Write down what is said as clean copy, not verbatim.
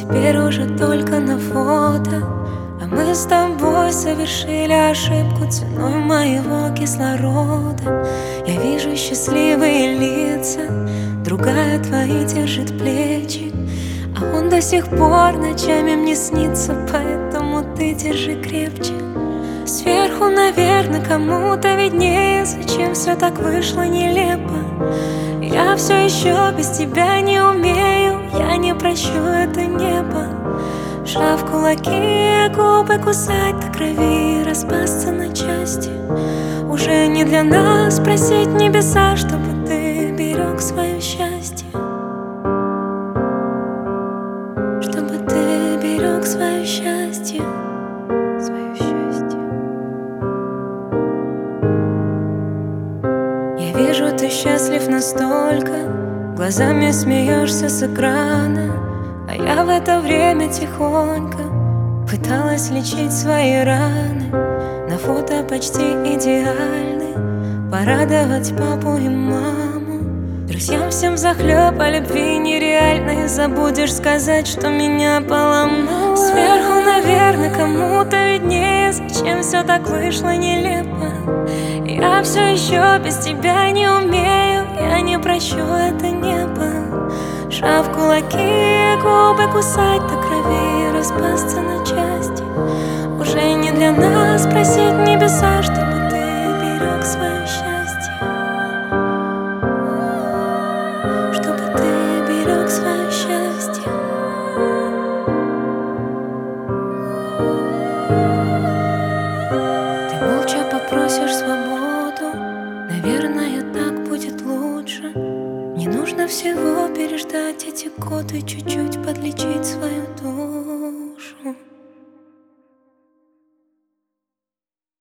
теперь уже только на фото. А мы с тобой совершили ошибку ценой моего кислорода. Я вижу счастливые лица, другая твои держит плечи, а он до сих пор ночами мне снится, поэтому ты держи крепче. Сверху, наверное, кому-то виднее, зачем все так вышло нелепо. Я все еще без тебя не умею, я не прощу это небо. Сжав кулаки, губы кусать до крови, распасться на части. Уже не для нас просить небеса, чтобы ты берег свое счастье, чтобы ты берег свое счастье, свое счастье. Я вижу, ты счастлив настолько, глазами смеешься с экрана, а я в это время тихонько пыталась лечить свои раны. На фото почти идеальны, порадовать папу и маму. Друзьям всем взахлеб о любви нереальной, забудешь сказать, что меня поломало. Сверху, наверное, кому-то виднее, зачем все так вышло нелепо. Я все еще без тебя не умею, я не прощу это небо. Сжав кулаки, губы кусать до крови, распасться на части. Уже не для нас просить небеса, чтобы ты берег свое счастье, чтобы ты берег свое счастье. Ты молча попросишь свободу, наверное, так будет лучше. Не нужно всего переждать эти годы, чуть-чуть подлечить свою душу.